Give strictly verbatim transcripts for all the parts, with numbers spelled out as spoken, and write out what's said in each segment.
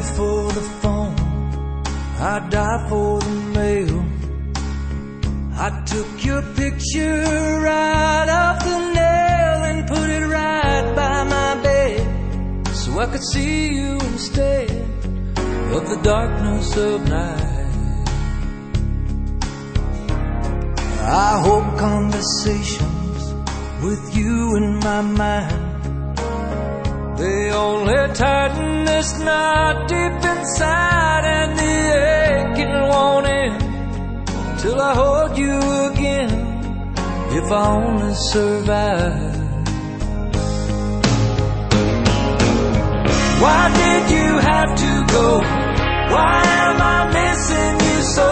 live for the phone, I die for the mail. I took your picture right off the nail and put it right by my bed, so I could see you instead of the darkness of night. I hope conversations with you in my mind, they only tighten this knot deep inside, and the aching won't end till I hold you again, if I only survive. Why did you have to go? Why am I missing you so?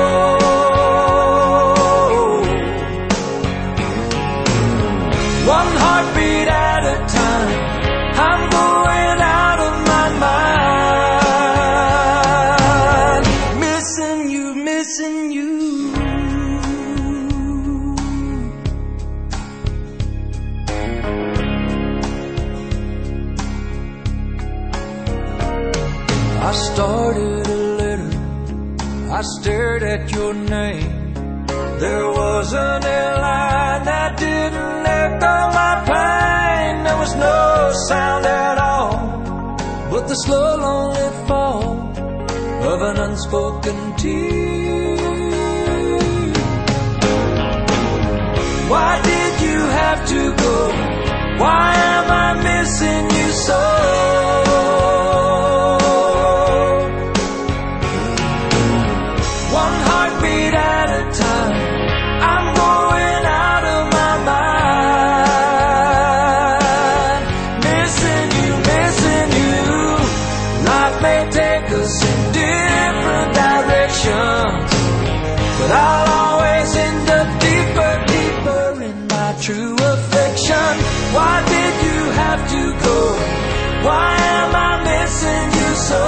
One heartbeat at a time, I'm going out of my mind. Missing you, missing you. I started a letter, I stared at your name. There wasn't a line that didn't echo my pain. There was no sound at all but the slow, lonely fall of an unspoken tear. Why did you have to go? Why am I missing you so? One heartbeat at a time, I'm going out of my mind. Missing you, missing you. Life may take us in different directions, but I'll always end up deeper, deeper in my true affection. Why did you have to go? Why am I missing you so?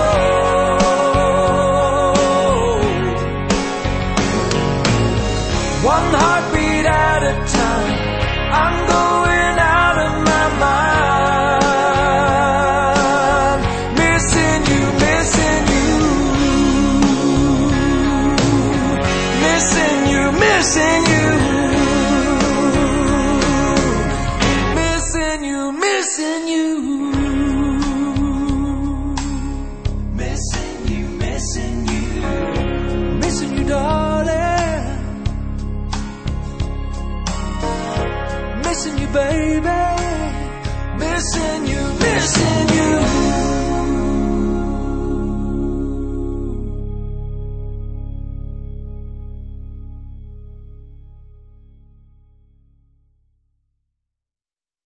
One heartbeat at a time, I'm going out of my mind. Missing you, missing you. Missing you, missing you. Missing you, missing you. Missing you, missing you. Missing you, darling. Missing you, baby. Missing you, missing you.